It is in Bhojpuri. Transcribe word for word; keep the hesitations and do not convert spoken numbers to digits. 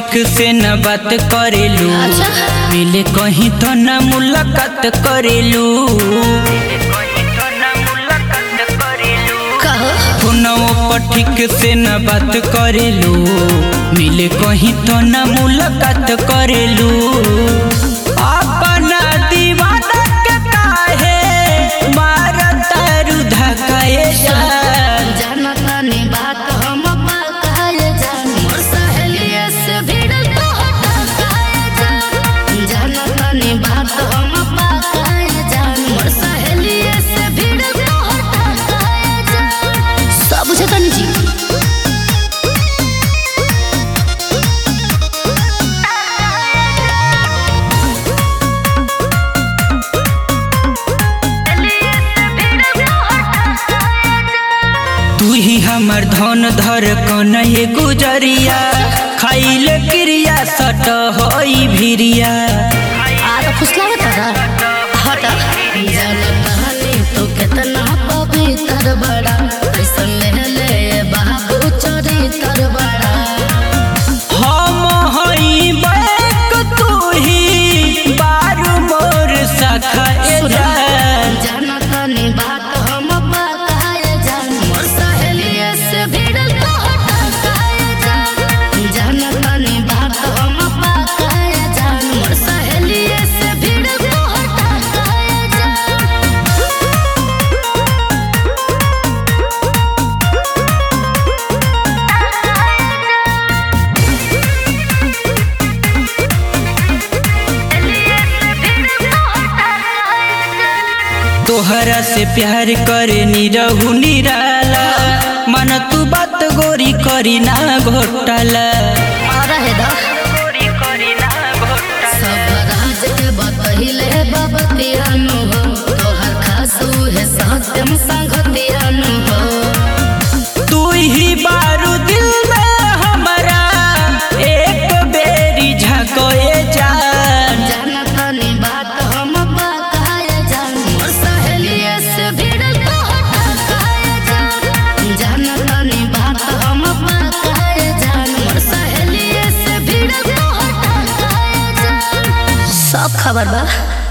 ठीक से न बात करेलू, मिले कहीं तो न मुलाकात करेलू। फोनों पर ठीक से न बात करेलू, मिले कहीं तो न मुलाकात करेलू। अपना दीवाना के काहे मारता रु धकाए जान, जानता नहीं बात हम पाकाए जान, मोर सहेलिया से भिड़ तो हटाए जान। जानता नहीं बात हम पाकाए जान, मोर सहेलिया से भिड़ तो हटाए जान। सब बुझे तनी जी तू ही हमर धन धर कन ये गुजरिया, खाइल क्रिया सट होई भिरिया। आ तो फुसला बता हटा। जानता नहीं तो कितना पवित्र बड़ा, ऐसा ले ले बाबू चोरी तर बड़ा। हम हई बैक तू ही बारू मोर सखाए जान, जानता नहीं बात हम पाकाए जान, मोर सहेलिया से भिड़ तो हटाए जान। जानता नहीं बात हम पाकाए जान, मोर सहेलिया से भिड़ तो हटाए जान। तोहरा से प्यार करे निरहु निराला, मन तू बात गोरी करी ना घोटाला। रहे दा सब राज के बतहिले बबतियानु हो, तोहर खासू है सत्यम संगतियानु हो। तू ही बारू दिल में हमारा एक बेरी झकोए जान, जानता नहीं बात हम पाकाए जान, मोर सहेलिया से भिड़ तो हटाए जान। जानता नहीं बात हम पाकाए जान, मोर सहेलिया से भिड़ तो हटाए जान। सब खबर बा।